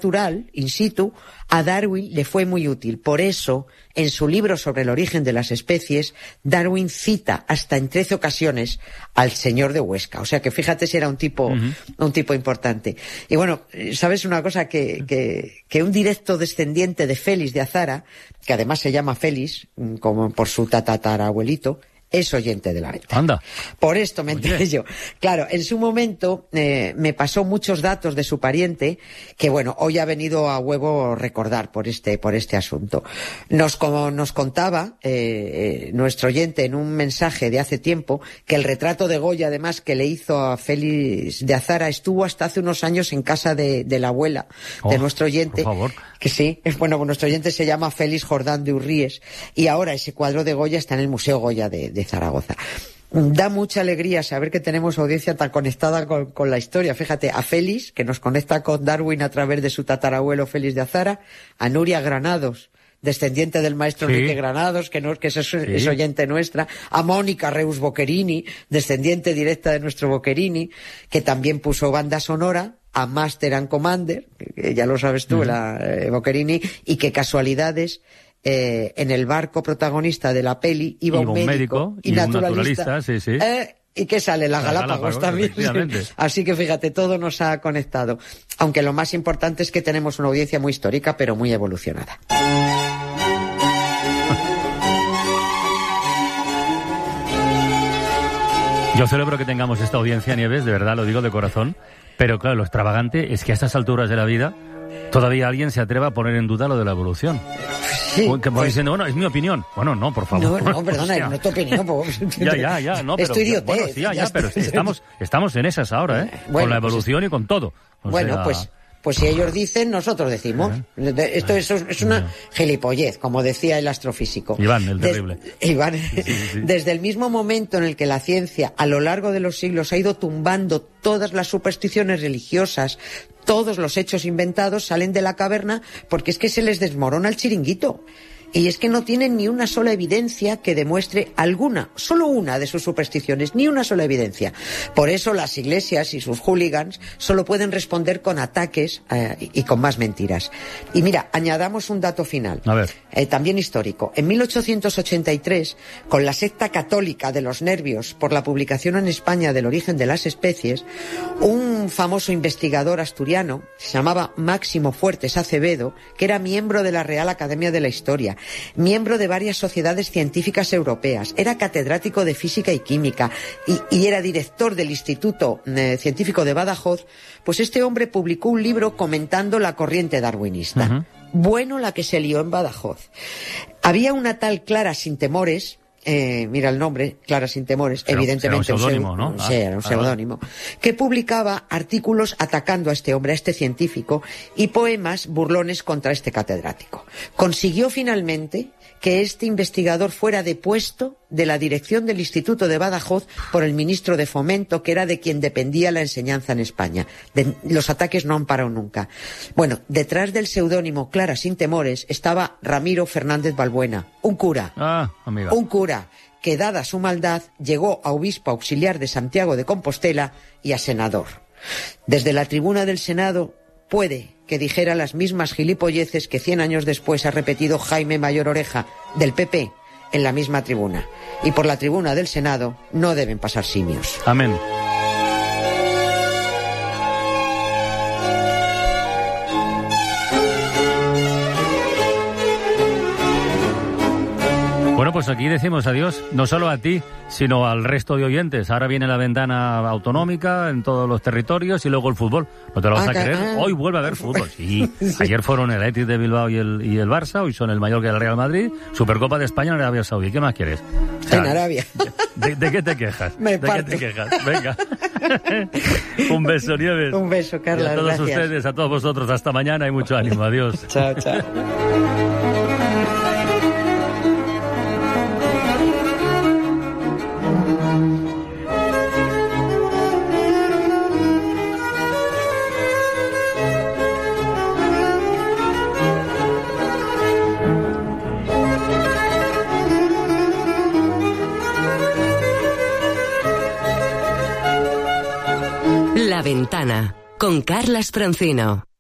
natural, in situ, a Darwin le fue muy útil. Por eso, en su libro sobre el origen de las especies, Darwin cita hasta en 13 ocasiones al señor de Huesca. O sea que fíjate si era un tipo importante. Y bueno, ¿sabes una cosa? Que un directo descendiente de Félix de Azara, que además se llama Félix, como por su tatarabuelito, es oyente de La Ventana. Anda. Por esto me enteré yo. Claro, en su momento me pasó muchos datos de su pariente que, bueno, hoy ha venido a huevo recordar por este asunto. Nos contaba nuestro oyente en un mensaje de hace tiempo que el retrato de Goya, además, que le hizo a Félix de Azara, estuvo hasta hace unos años en casa de la abuela de nuestro oyente. Por favor. Que sí, bueno, nuestro oyente se llama Félix Jordán de Urríes y ahora ese cuadro de Goya está en el Museo Goya de Zaragoza. Da mucha alegría saber que tenemos audiencia tan conectada con la historia. Fíjate, a Félix, que nos conecta con Darwin a través de su tatarabuelo Félix de Azara, a Nuria Granados, descendiente del maestro Enrique Granados, que es oyente nuestra, a Mónica Reus Boccherini, descendiente directa de nuestro Boccherini, que también puso banda sonora, a Master and Commander, que ya lo sabes tú, la Boccherini, y qué casualidades, en el barco protagonista de la peli iba un médico y naturalista, y que sale la Galápagos también. Así que fíjate, todo nos ha conectado. Aunque lo más importante es que tenemos una audiencia muy histórica, pero muy evolucionada. Yo celebro que tengamos esta audiencia, Nieves, de verdad, lo digo de corazón. Pero claro, lo extravagante es que a estas alturas de la vida todavía alguien se atreva a poner en duda lo de la evolución. Sí, que pues, diciendo, bueno, es mi opinión. Bueno, no, por favor. No, perdona, no es tu opinión. Ya, no, pero... Bueno, sí, pero sí, estamos en esas ahora, ¿eh? Bueno, con la evolución pues, y con todo. Pues si ellos dicen, nosotros decimos. Esto es una gilipollez, como decía el astrofísico. Iván, el terrible. Iván, sí. Desde el mismo momento en el que la ciencia, a lo largo de los siglos, ha ido tumbando todas las supersticiones religiosas, todos los hechos inventados salen de la caverna porque es que se les desmorona el chiringuito. Y es que no tienen ni una sola evidencia que demuestre solo una de sus supersticiones, ni una sola evidencia. Por eso las iglesias y sus hooligans solo pueden responder con ataques y con más mentiras. Y mira, añadamos un dato final, también histórico. En 1883, con la secta católica de los nervios por la publicación en España del origen de las especies, un famoso investigador asturiano, se llamaba Máximo Fuertes Acevedo, que era miembro de la Real Academia de la Historia, miembro de varias sociedades científicas europeas, era catedrático de física y química y era director del Instituto Científico de Badajoz, pues este hombre publicó un libro comentando la corriente darwinista. Bueno, la que se lió en Badajoz. Había una tal Clara Sintemores, mira el nombre, Clara Sintemores, evidentemente era un seudónimo, ¿no? Sí, era un seudónimo, que publicaba artículos atacando a este hombre, a este científico, y poemas burlones contra este catedrático. Consiguió finalmente que este investigador fuera depuesto de la dirección del Instituto de Badajoz por el ministro de Fomento, que era de quien dependía la enseñanza en España. Los ataques no han parado nunca. Bueno, detrás del seudónimo Clara Sintemores estaba Ramiro Fernández Balbuena, un cura. Un cura que, dada su maldad, llegó a obispo auxiliar de Santiago de Compostela y a senador. Desde la tribuna del Senado puede que dijera las mismas gilipolleces que 100 años después ha repetido Jaime Mayor Oreja, del PP, en la misma tribuna. Y por la tribuna del Senado no deben pasar simios. Amén. Bueno, pues aquí decimos adiós, no solo a ti, sino al resto de oyentes. Ahora viene la ventana autonómica en todos los territorios y luego el fútbol. ¿No te lo vas a creer? Hoy vuelve a haber fútbol. Sí. Ayer fueron el Athletic de Bilbao y el Barça, hoy son el Mallorca y el Real Madrid, Supercopa de España en Arabia Saudí. ¿Qué más quieres? O sea, en Arabia. ¿De qué te quejas? ¿De qué te quejas? Venga. Un beso, Nieves. Un beso, Carla. Y a todos gracias. ustedes, a todos vosotros, hasta mañana y mucho ánimo. Adiós. Chao. La Ventana, con Carlas Francino.